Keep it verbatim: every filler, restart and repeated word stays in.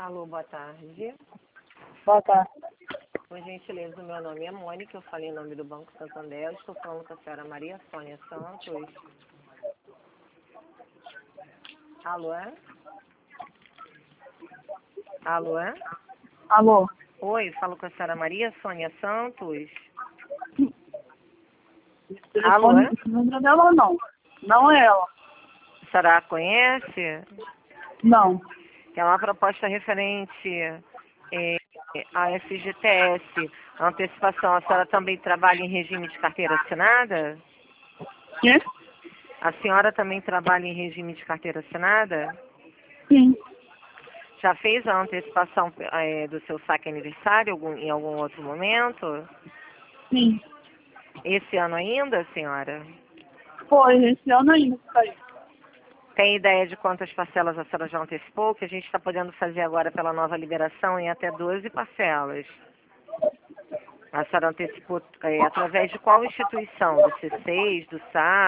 Alô, boa tarde. Boa tarde. Por gentileza, o meu nome é Mônica, eu falei em nome do Banco Santander, eu estou falando com a senhora Maria Sônia Santos. Alô, é? Alô, é? Alô? Oi, falo com a senhora Maria Sônia Santos. Esse Alô, telefone, é? esse número dela não. Não é ela. A senhora a conhece? Não. É uma proposta referente é, à F G T S, a antecipação. A senhora também trabalha em regime de carteira assinada? Quê? A senhora também trabalha em regime de carteira assinada? Sim. Já fez a antecipação é, do seu saque aniversário algum, em algum outro momento? Sim. Esse ano ainda, senhora? Foi, esse ano ainda que saiu. Tem ideia de quantas parcelas a senhora já antecipou? Que a gente está podendo fazer agora pela nova liberação em até doze parcelas. A senhora antecipou é, através de qual instituição? Do C seis, do S A?